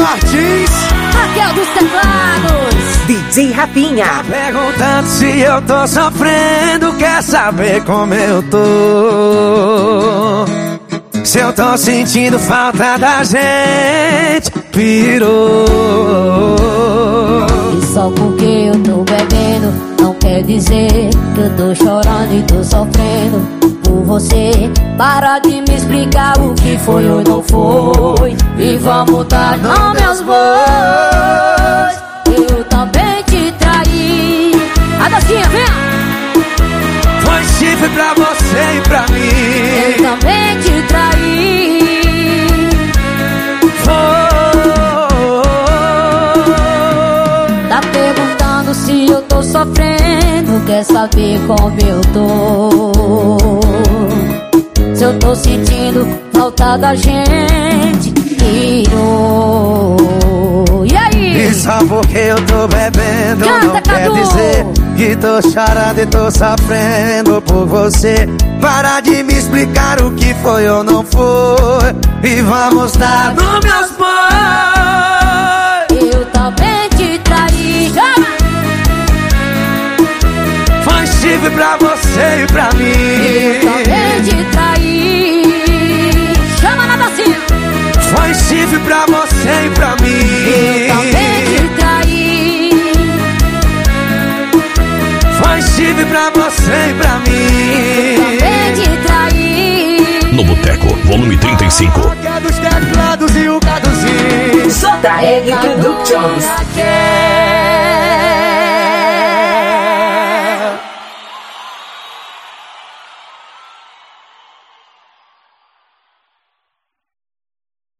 Martins, Raquel dos teclados, DJ Rafinha. tá perguntando se eu tô sofrendo, quer saber como eu tô? Se eu tô sentindo falta da gente, pirou. e só porque eu tô bebendo não quer dizer que eu tô chorando e tô sofrendo por você. Para de me explicar o que foi ou não foi, e vamos dar nome aos bois. Eu também te traí. A docinha, vem! Foi chifre pra você e pra Eu mim. também te traí. Tá perguntando se eu tô sofrendo, quer saber como eu tô? Se eu tô sentindo falta da gente, tirou. E aí? E só porque eu tô bebendo Canta, não quer Cadu! dizer que tô chorando e tô sofrendo por você. Para de me explicar o que foi ou não foi, e vamos dar nome aos bois. Eu também te traí. Chama! Foi chifre pra você e pra Eu mim. também te traí. Chama na docinha. Foi chifre pra você e pra Eu mim. também te traí. Foi chifre pra você e pra mim. Também te traí. No Boteco, volume 35. Raquel dos teclados e o Caduzinho. JR Productions. Raquel.